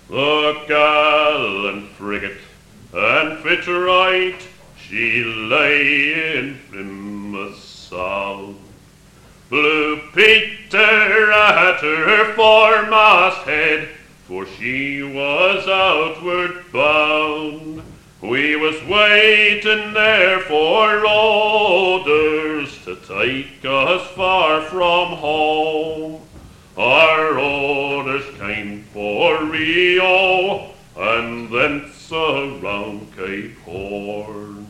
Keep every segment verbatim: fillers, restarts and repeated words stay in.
The gallant frigate and fit right, she lay in Plymouth Sound. Blue Peter at her foremast head, for she was outward bound. We was waiting there for orders to take us far from home. Our orders came for Rio and thence around Cape Horn.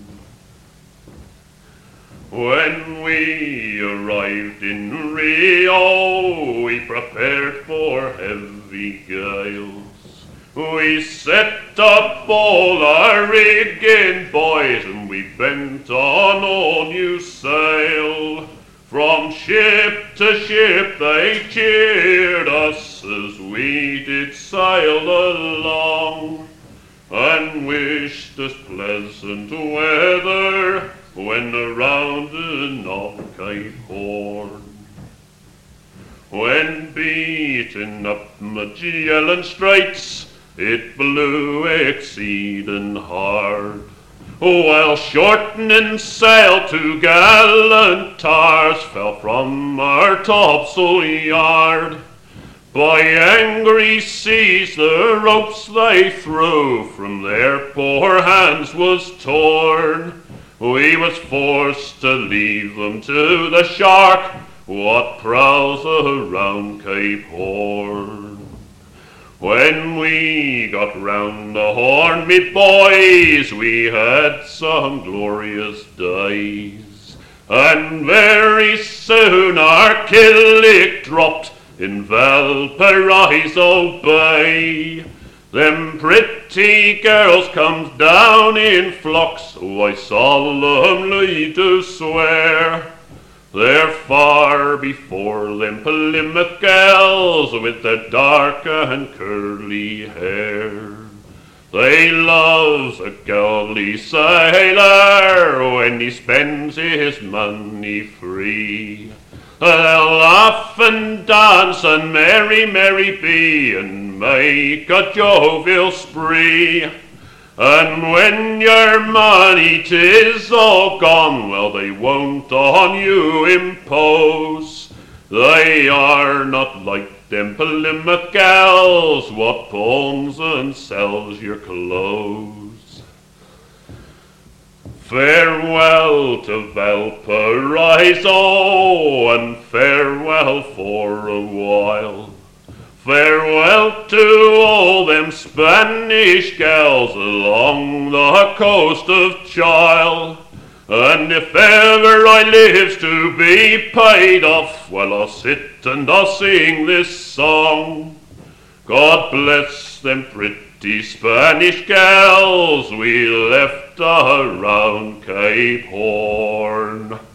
When we arrived in Rio, we prepared for heavy gales. We set up all our rigging, boys, and we bent on all new sail. From ship to ship they cheered us as we did sail along, and wished us pleasant weather when rounding off Cape Horn. When beating up Magellan Straits, it blew exceeding hard, while shortening sail two gallant tars fell from our topsail yard. By angry seas the ropes they threw from their poor hands was torn. We was forced to leave them to the shark, what prowls around Cape Horn. When we got round the Horn, me boys, we had some glorious days, and very soon our killick dropped in Valparaiso Bay. Them pretty girls comes down in flocks, oh, I solemnly do swear. They're far before them Plymouth gals with their dark and curly hair. They loves a galley sailor when he spends his money free. They'll laugh and dance and merry, merry be and make a jovial spree. And when your money 'tis all gone, well, they won't on you impose. They are not like them Plymouth gals what pawns and sells your clothes. Farewell to Valparaiso, and farewell for a while. Farewell to all them Spanish gals along the coast of Chile. And if ever I lives to be paid off, well, I'll sit and I'll sing this song. God bless them pretty Spanish gals we left around Cape Horn.